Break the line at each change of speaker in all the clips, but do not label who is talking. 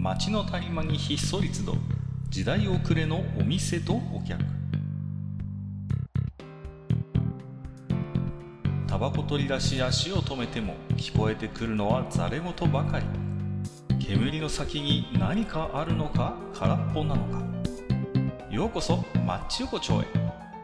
街の谷間にひっそり集う時代遅れのお店とお客。タバコ取り出し足を止めても聞こえてくるのはざれ言ばかり。煙の先に何かあるのか空っぽなのか。ようこそマッチ横丁へ。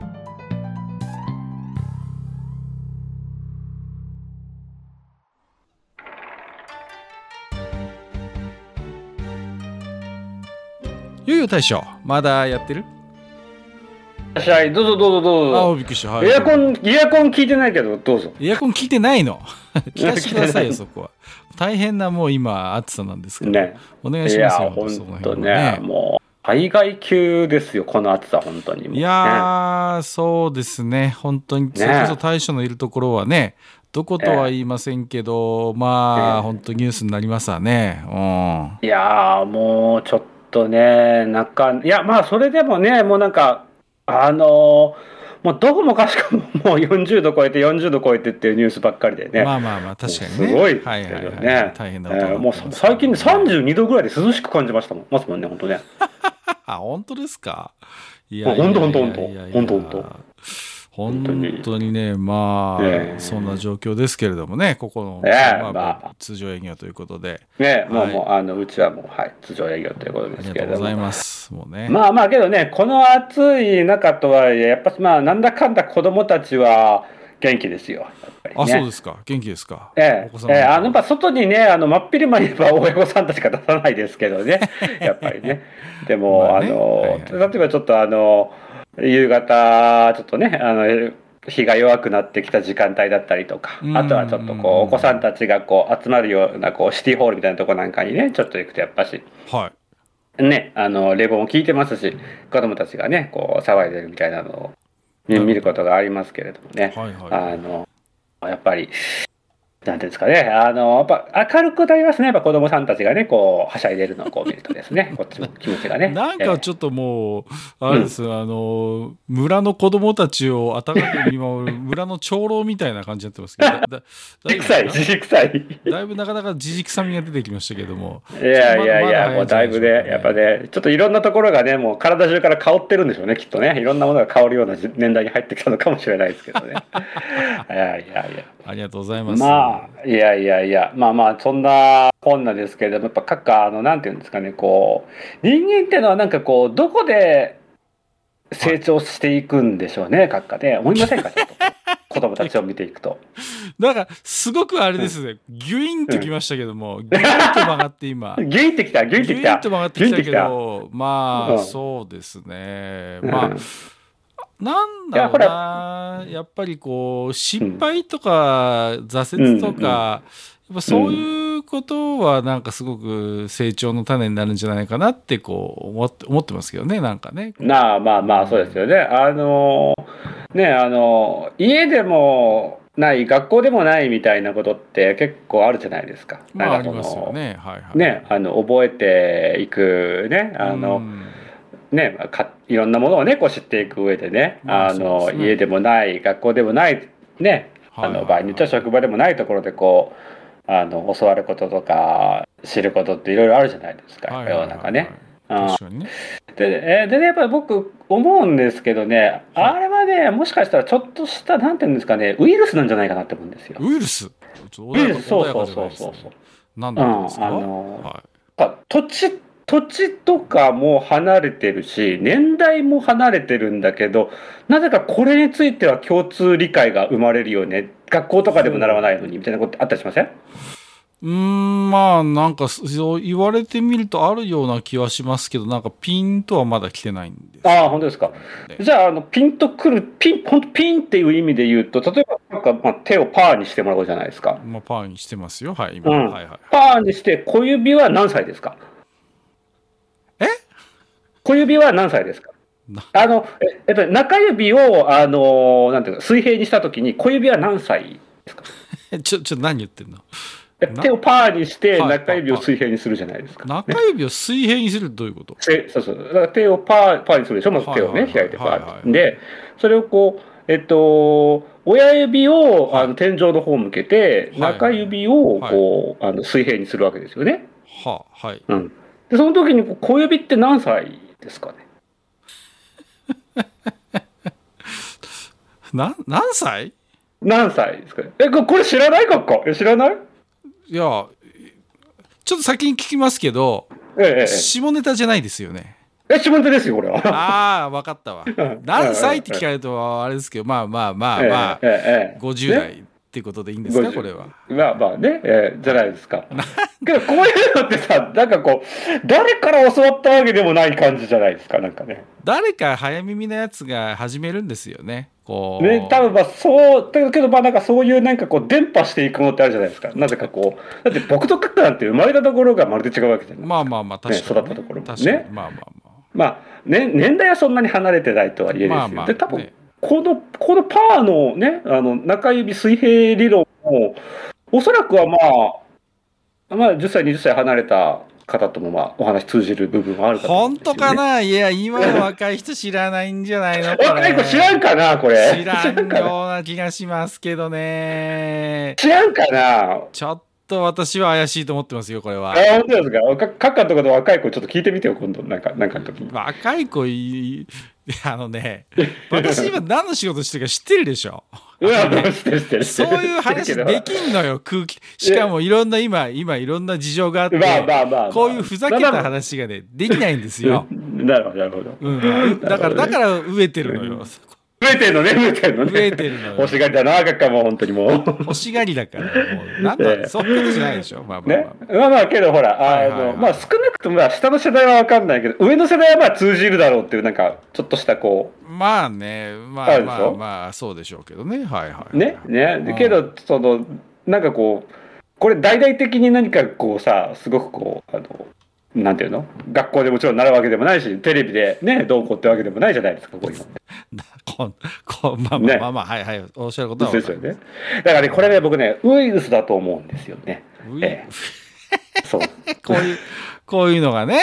ゆうゆう大将、まだやってる？
はい、どうぞどうぞどうぞ。
あ、びっくりした。はい、
エアコン聞いてないけど、どうぞ。
エアコン聞いてないの？聞かせてくださいよ、そこは。大変なもう今、暑さなんですけど、
ね、
お願いしますよ。
いや、ほんとね、もう、海外級ですよ、この暑さ、本当にもう、ね。
いやー、そうですね、本当に、それこそ大将のいるところはね、どことは言いませんけど、まあ、本当ニュースになりますわね。
いやー、もう、ちょっとね、いや、まあ、それでもね、もうなんか、もうどこもかしこももう40度超えて40度超えてっていうニュースばっかりでね。
まあまあまあ、確かにね。
すごいですよね。
大変なこと
もう最近32度ぐらいで涼しく感じますもんね、本当ね。
あ、本当ですか？い
や、本当。
本当にね、まあ、そんな状況ですけれどもね、ここの、通常営業ということで。
ね、もう、うちはもう、はい、通常営業ということですけれども。
ありがとうございます。もうね。
まあけどね、この暑い中とはいえ、やっぱまあ、なんだかんだ子供たちは元気ですよ。やっぱりね、
あ、そうですか。元気ですか。
やっぱ外にね、真っ昼間に親御さんたちが出さないですけどね、やっぱりね。でも、例えばちょっと夕方、ちょっとね、日が弱くなってきた時間帯だったりとか、あとはちょっとお子さんたちが集まるようなシティホールみたいなとこなんかにね、ちょっと行くとやっぱし、
はい。
ね、冷房も効いてますし、子供たちがね、騒いでるみたいなのを見ることがありますけれどもね、やっぱり、なんていうんですかね、やっぱ明るくなりますね、やっぱ子供さんたちがね、はしゃいでるのを見るとですね、こっちも気持ちがね。
なんかちょっともう、あれです、村の子供たちを温かく見守る村の長老みたいな感じになってますけど、
じじくさい。
だいぶなかなかじじくさみが出てきましたけども。
いや、もうだいぶね、やっぱね、ちょっといろんなところがね、もう体中から香ってるんでしょうね、きっとね。いろんなものが香るような年代に入ってきたのかもしれないですけどね。いや。
ありがとうございます。
いや、そんなこんなですけれども、やっぱ閣下、なんていうんですかね、人間っていうのはなんかどこで成長していくんでしょうね、閣下ね。思いませんか、ちょっと。子供たちを見ていくと。
なんか、すごくあれですね、ギュインときましたけども、ギュインと曲がって今。
ギュインってきた。
ギュインと曲がってきたけど、まあ、そうですね。まあ、なんだろうな、やっぱり失敗とか挫折とか、やっぱそういうことはなんかすごく成長の種になるんじゃないかなって思ってますけどね、なんかね。
まあ、そうですよね。家でもない、学校でもないみたいなことって結構あるじゃないですか。
まあ、ありますよね。
ね、覚えていくね、いろんなものをね、知っていく上でね、家でもない、学校でもないね、場合によっては職場でもないところで教わることとか知ることっていろいろあるじゃないですか、世の中ね。
確かにね。
でね、やっぱり僕思うんですけどね、あれはね、もしかしたらちょっとしたなんていうんですかね、ウイルスなんじゃないかなって思うんですよ。
ウイルス？
そう。
なんだですか？
土地とかも離れてるし、年代も離れてるんだけど、なぜかこれについては共通理解が生まれるよね。学校とかでも習わないのにみたいなことあったりしません？
まあなんかそう言われてみるとあるような気はしますけど、なんかピンとはまだ来てないんです。
ああ、本当ですか。じゃあピンとくる、本当ピンっていう意味で言うと、例えばなんか手をパーにしてもらうじゃないですか。
まあパーにしてますよ。はい、今。
パーにして小指は何歳ですか？小指は何歳ですか？やっぱり中指をなんていうか水平にしたときに小指は何歳ですか？
何言ってんの？
手をパーにして中指を水平にするじゃないですか。
中指を水平にするってどういうこと？
そう。だから手をパーにするでしょ。まず手をね、開いてパーで、それを親指を天井の方向けて、中指を水平にするわけですよね。 でその時に小指って何歳ですかね。
何歳？
何歳ですかね。これ知らないかっか？知らない？
いや、ちょっと先に聞きますけど、下ネタじゃないですよね。
下ネタですよこれは。
ああ、分かったわ。何歳って聞かれるとあれですけど、まあ50代ってことでいいんですか、これは。
まあね、じゃないですか。けどこういうのってさ、なんかこう誰から教わったわけでもない感じじゃないですか、なんかね。
誰か早耳なやつが始めるんですよね。こう
ね、多分そうだけど、なんかそういうなんかこう伝播していくのってあるじゃないですか。なぜかこうだって僕とカッカなんて生まれたところがまるで違うわけじゃないですか。
まあ確かに、ね、
育ったところも
ね。まあ
年代はそんなに離れてないとはいえですよ。で多分このパワーのね、中指水平理論もおそらくはまあ10歳20歳離れた方ともお話通じる部分はあるかと思うんですよね。
本当かな。いや今の若い人知らないんじゃないの。
若い子知らんかなこれ。
知らんような気がしますけどね。
知らんかな。
ちょっと私は怪しいと思ってますよこれは。
本当ですか。カッカとかで若い子ちょっと聞いてみてよ今度なんかの時に。
若い子私今何の仕事してるか知ってるでしょ。そういう話できんのよ。空気しかもいろんな今いろんな事情があって、こういうふざけた話がねできないんですよ。
なるほどなるほど。
だから飢えてるのよ。
増えてるのね。欲しがりだな、カッカも本当にもう。
欲しがりだからもうなんだ、そういうことじゃないでしょ。ま
あけどほらまあ少なくとも下の世代は分かんないけど上の世代はまあ通じるだろうっていうなんかちょっとしたこう
まあそうでしょうけどね。
ねけどなんかこうこれ大々的に何かこうさすごくこうなんていうの学校でもちろん習うわけでもないしテレビでねどうこうってわけでもないじゃないですかこういうのって。
まあおっしゃることは
ですよね。だからねこれね僕ねウイルスだと思うんですよね。そう
こういうのがね。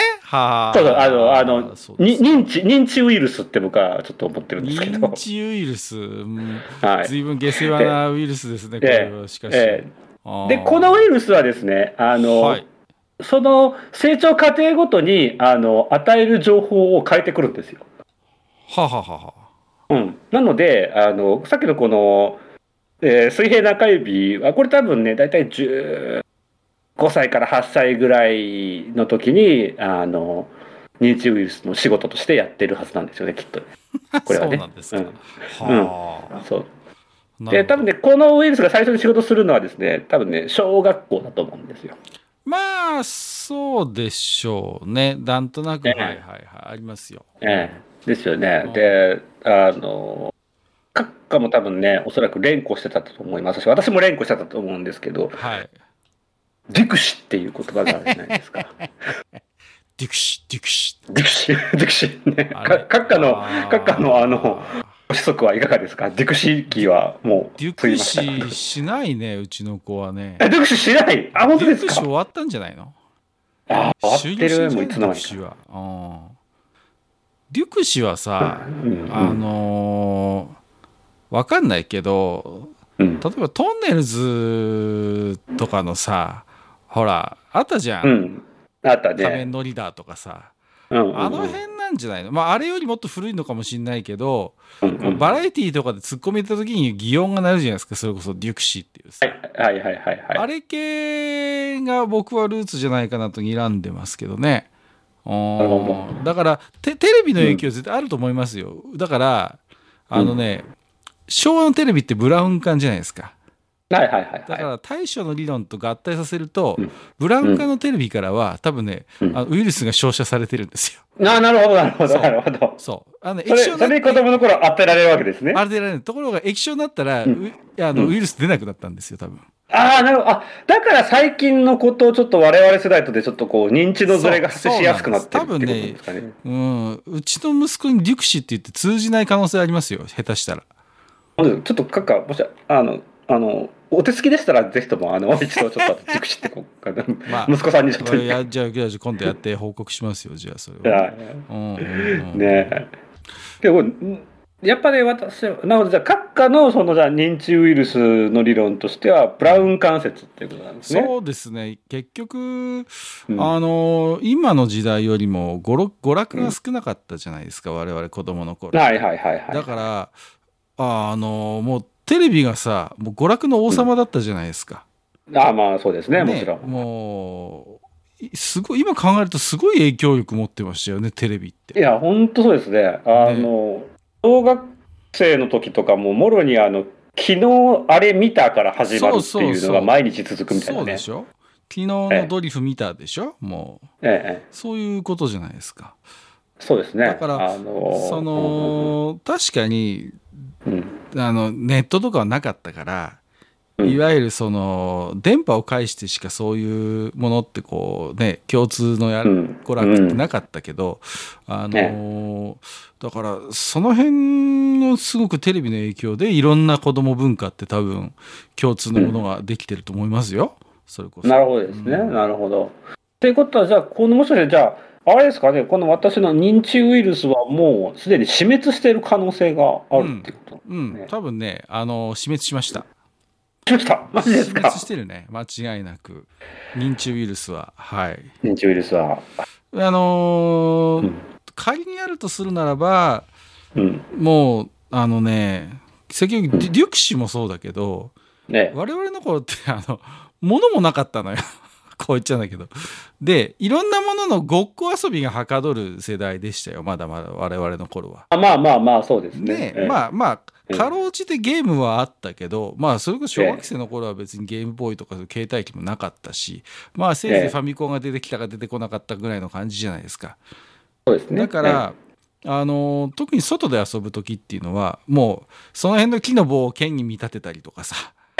認知ウイルスって僕はちょっと思ってるんですけど。
認知ウイルス、随分下世話なウイルスですね。これはしかし。で
このウイルスはですねその成長過程ごとに与える情報を変えてくるんですよ。なのでさっきのこの、水平中指はこれ多分ね大体15歳から8歳ぐらいの時に認知ウイルスの仕事としてやってるはずなんですよねきっと。これはね。
そうなんですか。
そうで多分ねこのウイルスが最初に仕事するのはですね多分ね小学校だと思うんですよ。
まあそうでしょうね。なんとなくありますよ。
ですよね。で閣下も多分ねおそらく連呼してたと思いますし私も連呼してたと思うんですけど、ディクシっていう言葉があるじゃないですか。
ディクシね。
閣下のご子息はいかがですか。ディクシ期はもう
ディクシしないねうちの子はね。
ディクシしない。本当ですか。
ディクシ終わったんじゃないの。
終わってるもういつの間にか。
デュクシはさわかんないけど、例えばトンネルズとかのさほらあったじゃん。
あったね。
仮面のリーダーとかさ、あの辺なんじゃないの。あれよりもっと古いのかもしれないけど、バラエティーとかでツッコミ入れた時に擬音が鳴るじゃないですか。それこそデュクシーっていうさ、あれ系が僕はルーツじゃないかなと睨んでますけどね。だからテレビの影響絶対あると思いますよ。だから昭和のテレビってブラウン管じゃないですか。だから大将の理論と合体させると、ブラウン管のテレビからは多分ね、ウイルスが照射されてるんですよ。
なるほど。
そう
それに子供の頃当てられるわけですね。
当てられる。ところが液晶になったら、ウイルス出なくなったんですよ多分。
なるほど。だから最近のことをちょっと我々世代とでちょっとこう認知のズレが発生しやすくなってるってことですかね。
多分ね、うちの息子にデュクシーって言って通じない可能性ありますよ。下手したら。
ちょっと閣下もしお手つきでしたらぜひとも一度ちょっとデュクシーって息子さんにちょっと
じゃあ今度やって報告しますよ。じゃあそれは。
ねえ。でもやっぱり私は、なので、じゃあ、閣下のそのじゃあ認知ウイルスの理論としては、ブラウン関節っていうことなんですね。
そうですね。結局、今の時代よりも娯楽が少なかったじゃないですか、我々子供の頃。
はいはいはいはい。
だから、もうテレビがさ、もう娯楽の王様だったじゃないですか。
まあそうですね、もちろん。
もう、すごい、今考えるとすごい影響力持ってましたよね、テレビって。
いや、本当そうですね。小学生の時とかも、もろに昨日あれ見たから始まるっていうのが毎日続くみたいなね。
そうでしょ。昨日のドリフ見たでしょ、もう、そういうことじゃないですか。
そうですね。
だから、確かに、ネットとかはなかったから、いわゆるその電波を介してしかそういうものってこうね、共通の娯楽ってなかったけど、だからその辺のすごくテレビの影響でいろんな子供文化って多分共通のものができてると思いますよ。それこそ。
なるほどですね。なるほど。ということは、じゃあこのもしかしてじゃああれですかね、この私の認知ウイルスはもうすでに死滅している可能性があるっていうことですね。
多分ね、死滅しました。
マジですか。
死滅してるね、間違いなく。認知ウイルスは。はい。
認知ウイルスは。
仮にあるとするならば、もう、先ほど、粒子もそうだけど、我々の頃って、物もなかったのよ。こう言っちゃうんだけど。で、いろんなもののごっこ遊びがはかどる世代でしたよ、まだまだ我々の頃は。
まあ、そうですね。
まあ、かろうじてゲームはあったけど、まあ、それこそ小学生の頃は別にゲームボーイとか携帯機もなかったし、まあ、せいぜいファミコンが出てきたか出てこなかったぐらいの感じじゃないですか。
そうですね。
だから、特に外で遊ぶ時っていうのは、もう、その辺の木の棒を剣に見立てたりとかさ。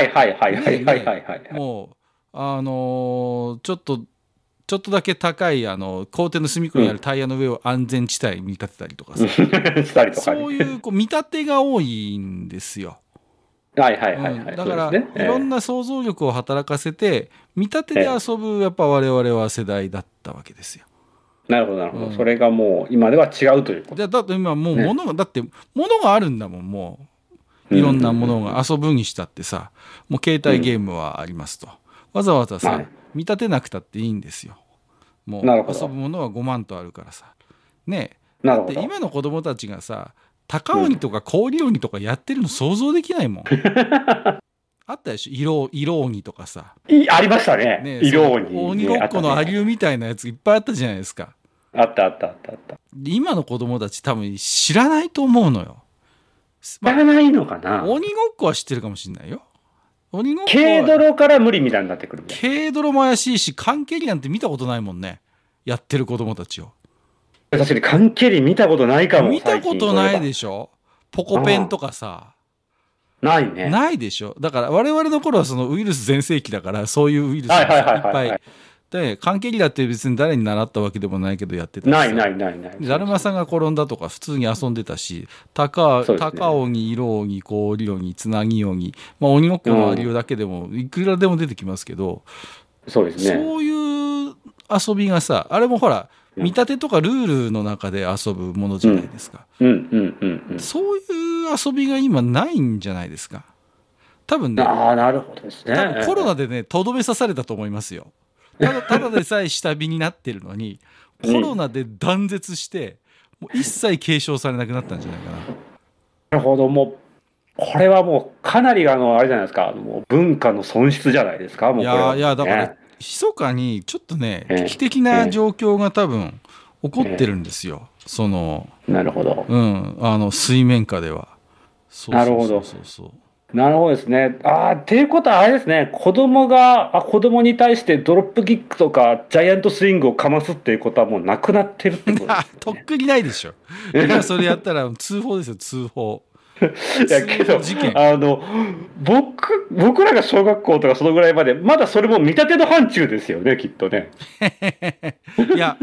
もう、ちょっとだけ高い校庭の隅っこにあるタイヤの上を安全地帯に見立てたりとかさ、そういう見立てが多いんですよ。だからいろんな想像力を働かせて見立てで遊ぶやっぱ我々は世代だったわけですよ。
なるほどなるほど。それがもう今では違うということ。
だって今もうだって物があるんだもん。もういろんなものが遊ぶにしたってさ、もう携帯ゲームはありますと。わざわざさ、見立てなくたっていいんですよ。もう遊ぶものは5万とあるからさ。ねえ。だって今の子供たちがさ、高鬼とか氷鬼とかやってるの想像できないもん。あったでしょ、色鬼とかさ。
ありましたね。色鬼。
鬼ごっこのアリューみたいなやついっぱいあったじゃないですか。
あった。
今の子供たち多分知らないと思うのよ。
知らないのかな。
鬼ごっこは知ってるかもしれないよ。鬼ごっこは
軽泥から無理みたいになってくる。
軽泥も怪しいし、缶蹴りなんて見たことないもんね。やってる子供たちを。
確かに缶蹴り見たことないかも。
見たことないでしょ。ポコペンとかさ。
ないね。
ないでしょ。だから我々の頃はそのウイルス全盛期だから、そういうウイルスがいっぱい。で、缶蹴りだって別に誰に習ったわけでもないけどやってたし。
ない。
だるまさんが転んだとか普通に遊んでたし、高鬼、色鬼、氷鬼、つなぎ鬼、まあ鬼ごっこの理由だけでもいくらでも出てきますけど、
そうですね。
そういう遊びがさ、あれもほら、見立てとかルールの中で遊ぶものじゃないですか。そういう遊びが今ないんじゃないですか。多分ね。
なるほどですね。
多分コロナでね、とどめ刺されたと思いますよ。ただでさえ下火になってるのに、コロナで断絶して、もう一切継承されなくなったんじゃないかな。
なるほど、もう、これはもうかなりあれじゃないですか、もう文化の損失じゃないですか、もうこれは、ね。
いや、だから、密かにちょっとね、危機的な状況が多分起こってるんですよ。
なるほど。
水面下では。
なるほど。なるほどですね。っていうことはあれですね、子供に対してドロップキックとかジャイアントスイングをかますっていうことはもうなくなってるってことですね。
とっくにないでしょ。今それやったら通報ですよ、通報。
いやけど僕らが小学校とかそのぐらいまでまだそれも見立ての範疇ですよね、きっとね。
いや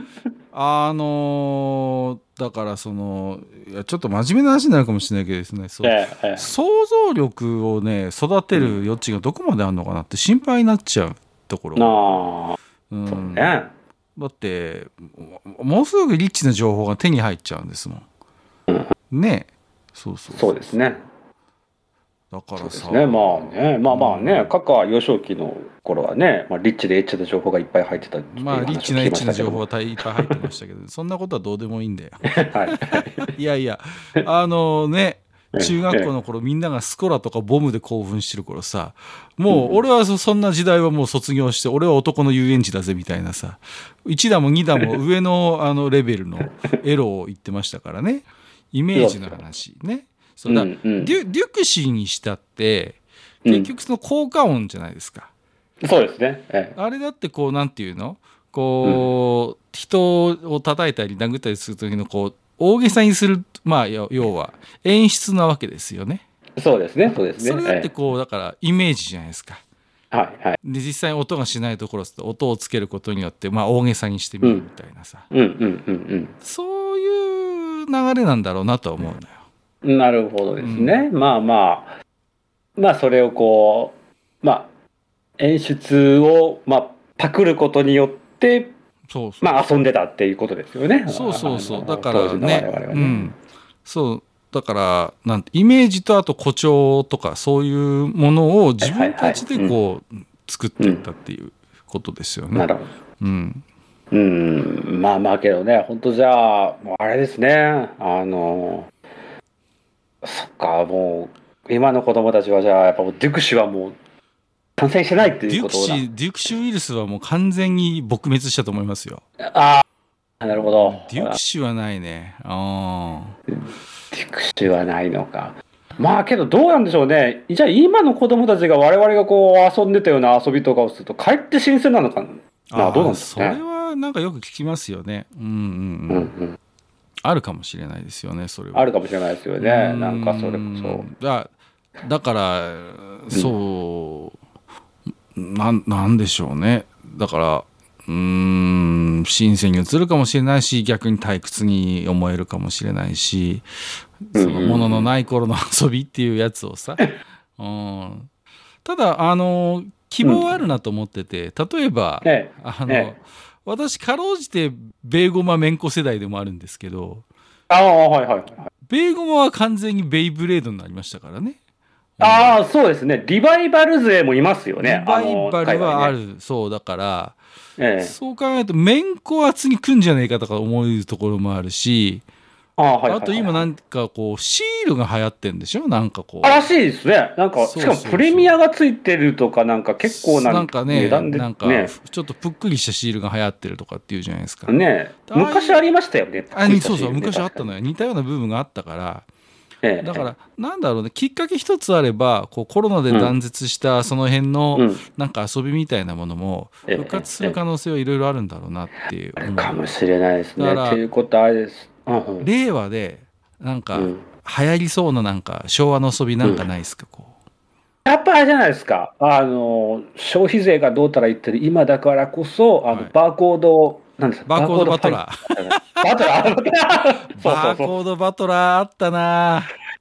だからちょっと真面目な話になるかもしれないけどですね、想像力をね育てる余地がどこまであるのかなって心配になっちゃうところ。
そうね。
だってものすごくリッチな情報が手に入っちゃうんですもん。ね。
そうですね。
だからさ、
ね、まあね、カカ幼少期の頃はね、リッチでエッチな情報がいっぱい入ってたっていう話を聞きましたけど、
リッチなエッチな情報がいっぱい入ってましたけどそんなことはどうでもいいんだよいやいやね、中学校の頃みんながスコラとかボムで興奮してる頃さ、もう俺はそんな時代はもう卒業して、俺は男の遊園地だぜみたいなさ、1段も2段も上のレベルのエロを言ってましたからね。イメージの話ね。そうだ、デュクシーにしたって結局その効果音じゃないですか。
そうですね。
あれだってこうなんていうの、こう、人を叩いたり殴ったりする時のこう大げさにする、要は演出なわけですよね。
そうですね。そ
れだってこうだからイメージじゃないですか。で実際音がしないところって音をつけることによって大げさにしてみるみたいなさ、そういう流れなんだろうなとは思うのよ。
なるほどですね。まあそれをこう演出をパクることによって遊んでたっていうことですよね。
そうだからね、そうだからイメージとあと誇張とかそういうものを自分たちでこう作っていったっていうことですよね。
なるほど。けどね、本当じゃああれですね。そっか、もう今の子供たちはじゃあやっぱデュクシはもう感染してないっていうことだ。
デュクシウイルスはもう完全に撲滅したと思いますよ。
なるほど。
デュクシはないね。
デュクシはないのか。けどどうなんでしょうね。じゃあ今の子供たちが我々がこう遊んでたような遊びとかをするとかえって新鮮なのかな。どうなんですかね。
それはなんかよく聞きますよね。あるかもしれないですよね。それは
あるかもしれないですよね。なんかそれこそ
だからなんでしょうね。だから新鮮に映るかもしれないし、逆に退屈に思えるかもしれないし、そのもののない頃の遊びっていうやつをさ、ただ希望あるなと思ってて、例えば私かろうじてベーゴマめんこ世代でもあるんですけど、ベーゴマは完全にベイブレードになりましたからね。
そうですね。リバイバル勢もいますよね。
リバイバルはある。そうだから、そう考えるとめんこ圧にくんじゃねえかとか思うところもあるし、あと今なんかこうシールが流行ってんでしょ、なんかこう。
らしいですね。なんかしかもプレミアがついてるとかなんか結構
なんかね、なんかちょっとぷっくりしたシールが流行ってるとかっていうじゃないですか。
昔ありましたよね。
そう昔あったのよ。似たような部分があったから。だからなんだろうね、きっかけ一つあればこうコロナで断絶したその辺のなんか遊びみたいなものも復活する可能性はいろいろあるんだろうなっていう。
かもしれないですね。ということはあれです。
令和でなんか流行りそうななんか昭和の遊びなんかないですか、こ
う。やっぱあれじゃないですか。消費税がどうたら言ってる今だからこそバーコードなんですか。
バーコードバトラー。バーコードバトラーあったな。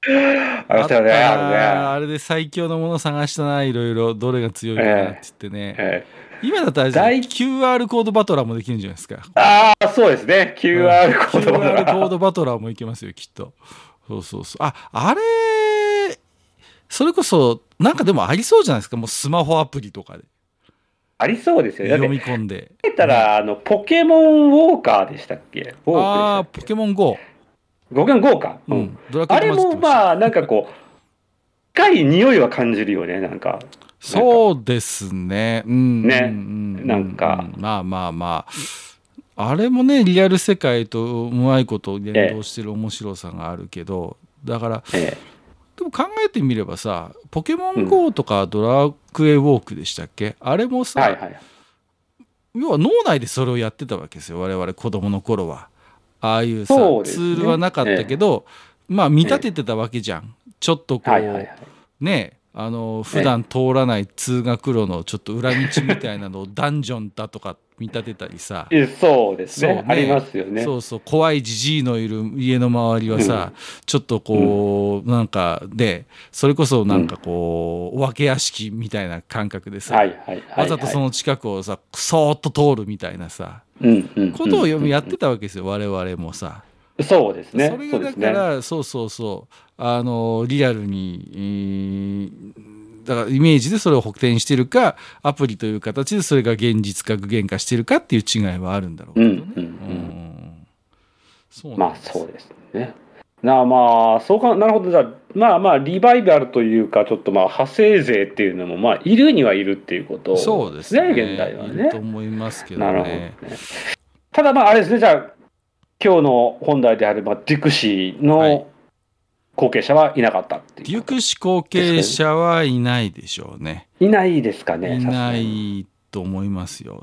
あれで最強のもの探したな、いろいろどれが強いかなって言ってね。今だったら QR コードバトラーもできるんじゃないですか。
そうですね。QR コードバトラー。
QR コードバトラーもいけますよ、きっと。そう。あれ、それこそ、なんかでもありそうじゃないですか、もうスマホアプリとかで。
ありそうですよね。
読み込んで。
言ったら、ポケモンウォーカーでしたっけ？
ポケモン GO。
ポケモン GO か。あれもなんかこう、深い匂いは感じるよね、なんか。
そうですね。
なんか。
あれもね、リアル世界とうまいこと連動してる面白さがあるけど、だから、でも考えてみればさ、ポケモン GO とかドラクエウォークでしたっけ、あれもさ、要は脳内でそれをやってたわけですよ、我々子供の頃は。ああいうさ、ツールはなかったけど、見立ててたわけじゃん。ちょっとこう、ね、普段通らない通学路のちょっと裏道みたいなのをダンジョンだとか見立てたりさ。
そうですね。ありますよね。
そう怖いじじいのいる家の周りはさ、ちょっとこうなんかでそれこそなんかこうお化け屋敷みたいな感覚でさ、わざとその近くをさそーっと通るみたいなさ、ことをやってたわけですよ、我々もさ。
そうですね。
それがだから、そうリアルに、だからイメージでそれを補填してるか、アプリという形でそれが現実か具現化してるかっていう違いはあるんだろうけどね。
まあそうですね。まあそうか、なるほど。じゃあまあリバイバルというか、ちょっと派生勢っていうのもまあいるにはいるっていうことですね。
そうですね。
現代はね。
いると思いますけどね。
なるほどね。ただあれですね。じゃあ今日の本題であるデュクシーの後継者はいなかったっていう、
デュクシー後継者はいないでしょうね。
いないですかね。
いないと思いますよ。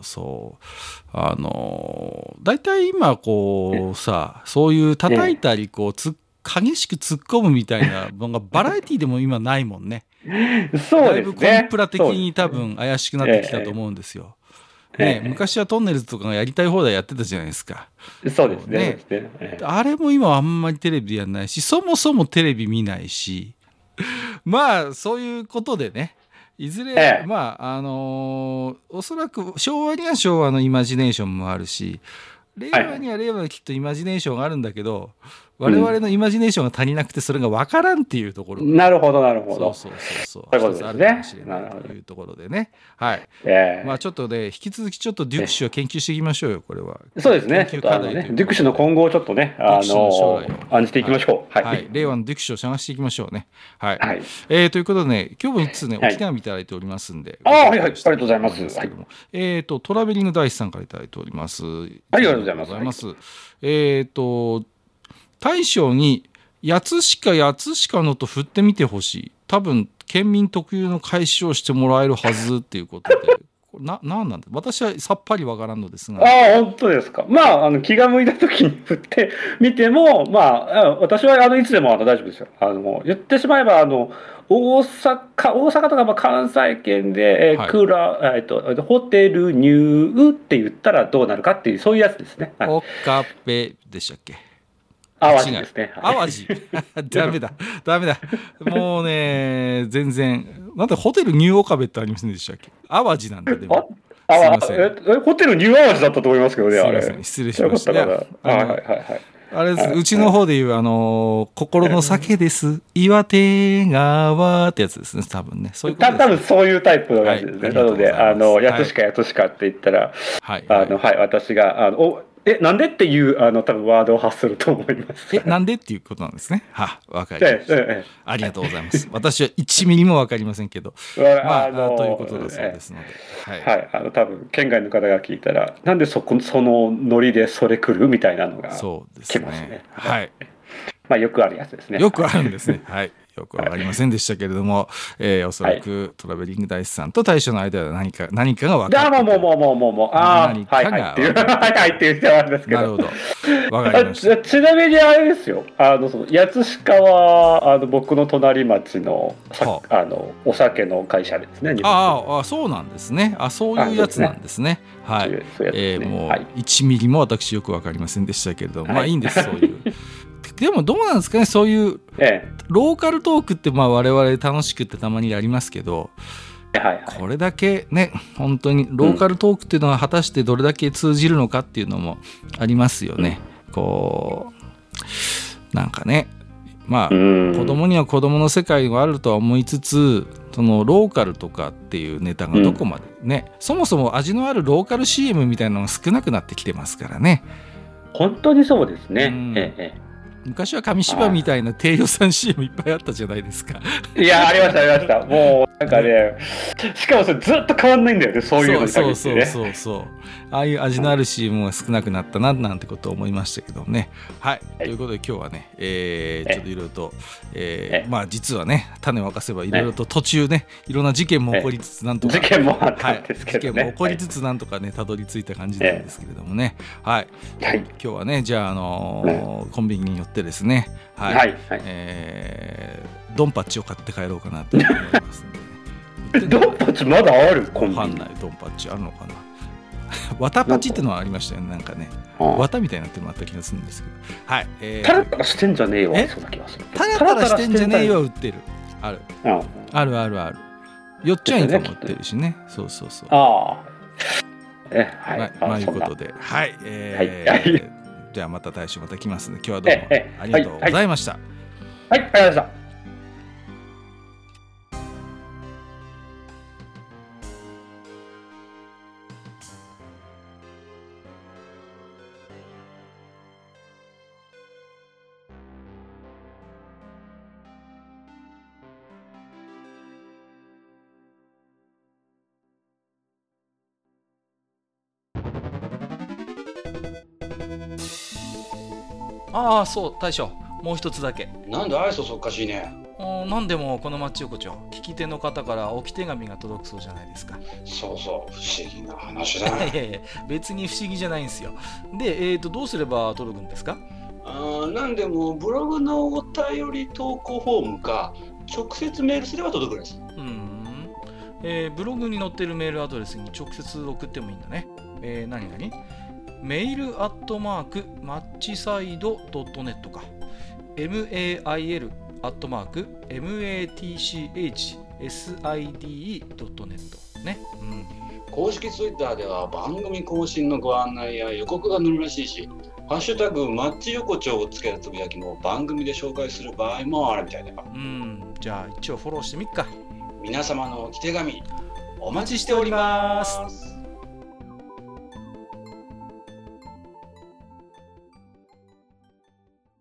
だいたい今そういう叩いたり激しく突っ込むみたいなのがバラエティでも今ないもんね。
そうですね。
だいぶコンプラ的に多分怪しくなってきたと思うんですよ。昔はトンネルズとかがやりたい放題やってたじゃないですか。
そうですね。
あれも今あんまりテレビでやんないし、そもそもテレビ見ないし、まあそういうことでね、いずれ、おそらく昭和には昭和のイマジネーションもあるし、令和には令和のきっとイマジネーションがあるんだけど、我々のイマジネーションが足りなくてそれが分からんっていうところ。
なるほどなるほど。
そう。
一つあるかもしれない
というところでね。はい。まあちょっとね、引き続きちょっとデュクシーを研究していきましょうよ、これは。
そうですね。デュクシーの今後をちょっとね、案じていきましょう。
はい。令和のデュクシーを探していきましょうね。はい。ということでね、今日も1つね、お手紙いただいておりますんで。
はい。ありがとうございます。
トラベリングダイスさんからいただいております。
ありがとうございます。
大将にやつしかのと振ってみてほしい。多分県民特有の返しをしてもらえるはずっていうことで、なんなんだ。私はさっぱりわからんのですが。
本当ですか。気が向いた時に振ってみても、私はいつでも大丈夫ですよ。言ってしまえば大阪とか関西圏で、ホテルニューって言ったらどうなるかっていうそういうやつですね。
おかっぺでしたっけ。
淡路ですね。
淡路。ダメだ。もうね、全然。なんでホテルニューオカベってありませんでしたっけ。淡路なんだでも。
すいません。ホテルニュー淡路だったと思いますけどね、あれ。
失礼しました。あれです、うちの方でいう心の酒です。岩手川ってやつですね、多分ね。そういうことです。
多分そういうタイプのやつですね。なので、やつしかって言ったら、私が、なんでっていう多分ワードを発すると思います。
なんでっていうことなんですね。わかりました。ありがとうございます。私は1ミリもわかりませんけど、ということだそうですので、
多分県外の方が聞いたら、なんでそのノリでそれ来るみたいなのが来ますね。よくあるやつですね。
よくあるんですね。はい。よくわかりませんでしたけれども、おそらくトラベリングダイスさんと大将の間では何かが分かった。何かが
はいって言ってあるんですけど。
なるほど。わかりました。
ちなみにあれですよ。八鹿は僕の隣町のお酒の会社ですね。
そうなんですね。そういうやつなんですね。はい。もう1ミリも私よくわかりませんでしたけれども、まあいいんです。そういう。でもどうなんですかね、そういうローカルトークって我々楽しくってたまにやりますけど、これだけね、本当にローカルトークっていうのは果たしてどれだけ通じるのかっていうのもありますよね。なんかね、子供には子供の世界があるとは思いつつ、そのローカルとかっていうネタがどこまでね、そもそも味のあるローカル CM みたいなのが少なくなってきてますからね。
本当にそうですね。
昔は紙芝居みたいな低予算 CM いっぱいあったじゃないですか。
いや、ありました。もうなんかね、しかもそれずっと変わんないんだよね、そういうのに限ってね。
そう。ああいう味のある CM が少なくなったななんてことを思いましたけどね。はい。ということで今日はね、ちょっといろいろと、実はね、種を明かせばいろいろと途中ね、いろんな事件も起こりつつなんとか。
事件もあったんですけどね。
事件も起こりつつなんとかね、たどり着いた感じなんですけれどもね。はい。今日はね、じゃあ、コンビニによってですね、ドンパッチを買って帰ろうかなと思いますので、
ドンパッチまだある？
わかんない。ドンパッチあるのかな。綿パチってのはありましたよね、なんかね。綿みたいになってるのあった気がするんですけど。はい。
タラタラしてんじゃねえわ、そうな気がする。
タラタラしてんじゃねえよ、売ってる。ある。よっちゃんいかも売ってるしね。そう。
ま
あいうことで。はい。 じゃあまた来週また来ますので、今日はどうもありがとうございました。
はい、ありがとうございました。
ああ、そう、大将、もう一つだけ。
なんで愛想そっかしいね。
なんでもこの町横丁、聞き手の方から置き手紙が届くそうじゃないですか。
そうそう、不思議な話だね。
いやいや、別に不思議じゃないんですよ。で、どうすれば届くんですか？
なんでもブログのお便り投稿フォームか直接メールすれば届くんです。
ブログに載ってるメールアドレスに直接送ってもいいんだね。何メールアットマークマッチサイドドットネットか。mail アットマーク matchside.net ね。
公式ツイッターでは番組更新のご案内や予告が載るらしいし、ハッシュタグマッチ横丁をつけたつぶやきも番組で紹介する場合もあるみたいだよ。
じゃあ一応フォローしてみっか。
皆様のお手紙
お待ちしております。